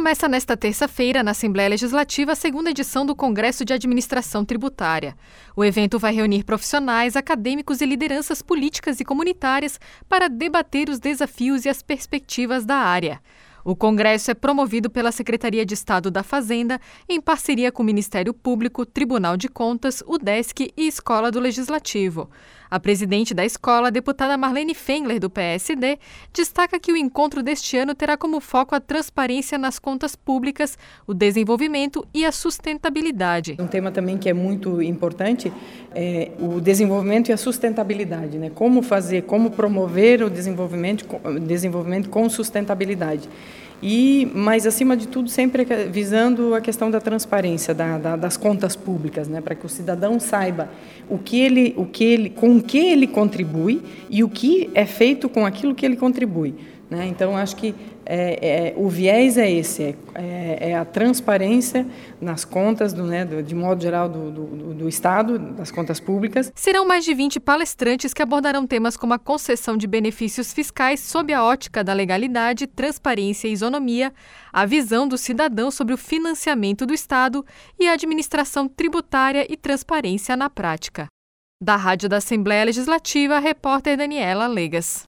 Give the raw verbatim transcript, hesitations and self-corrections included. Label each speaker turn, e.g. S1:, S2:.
S1: Começa nesta terça-feira, na Assembleia Legislativa, a segunda edição do Congresso de Administração Tributária. O evento vai reunir profissionais, acadêmicos e lideranças políticas e comunitárias para debater os desafios e as perspectivas da área. O congresso é promovido pela Secretaria de Estado da Fazenda, em parceria com o Ministério Público, Tribunal de Contas, UDESC e Escola do Legislativo. A presidente da escola, a deputada Marlene Fendler, do P S D, destaca que o encontro deste ano terá como foco a transparência nas contas públicas, o desenvolvimento e a sustentabilidade.
S2: Um tema também que é muito importante é o desenvolvimento e a sustentabilidade, né? Como fazer, como promover o desenvolvimento, desenvolvimento com sustentabilidade. E, mas, acima de tudo, sempre visando a questão da transparência da, da, das contas públicas, né, para que o cidadão saiba o que ele, o que ele, com o que ele contribui e o que é feito com aquilo que ele contribui. Né? Então, acho que é, é, o viés é esse, é, é, é a transparência nas contas, do, né, do, de modo geral, do, do, do Estado, das contas públicas.
S1: Serão mais de vinte palestrantes que abordarão temas como a concessão de benefícios fiscais sob a ótica da legalidade, transparência e isonomia, a visão do cidadão sobre o financiamento do Estado e a administração tributária e transparência na prática. Da Rádio da Assembleia Legislativa, a repórter Daniela Legas.